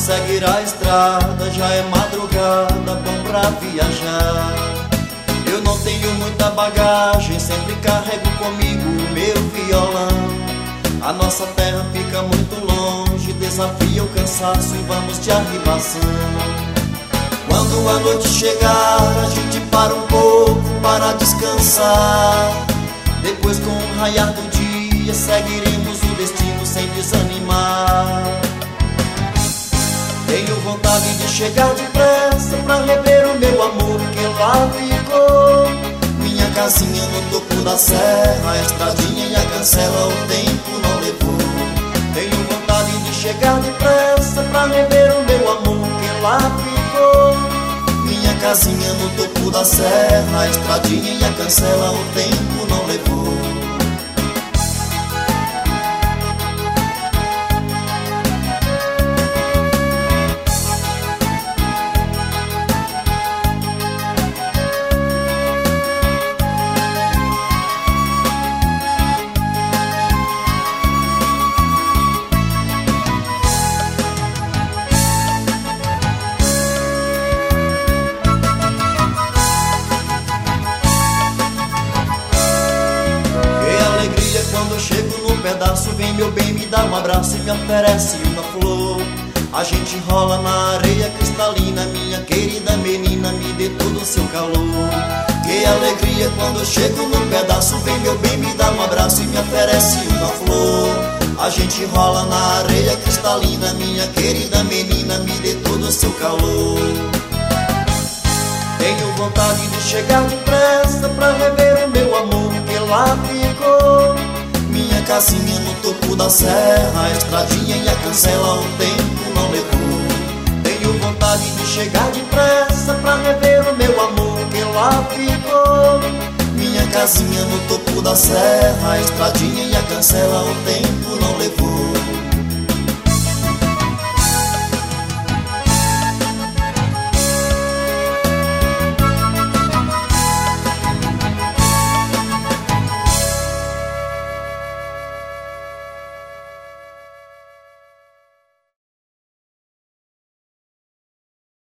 seguir a estrada, já é madrugada, bom pra viajar. Eu não tenho muita bagagem, sempre carrego comigo o meu violão. A nossa terra fica muito longe, desafia o cansaço e vamos de arribação. Quando a noite chegar, a gente para um pouco para descansar. Depois, com o raiar do dia, seguiremos o destino sem desanimar. Tenho vontade de chegar depressa pra rever o meu amor que lá ficou. Minha casinha no topo da serra, a estradinha e a cancela o tempo não levou. Tenho vontade de chegar depressa pra rever o meu amor que lá ficou. Minha casinha no topo da serra, a estradinha e a cancela o tempo não levou. Quando eu chego no pedaço, vem meu bem, me dá um abraço e me oferece uma flor. A gente rola na areia cristalina, minha querida menina, me dê todo o seu calor. Que alegria quando eu chego no pedaço, vem meu bem, me dá um abraço e me oferece uma flor. A gente rola na areia cristalina, minha querida menina, me dê todo o seu calor. Tenho vontade de chegar depressa pra rever o meu amor que lá ficou. Minha casinha no topo da serra, a estradinha e a cancela o tempo não levou. Tenho vontade de chegar depressa pra rever o meu amor que lá ficou. Minha casinha no topo da serra, a estradinha e a cancela o tempo não levou.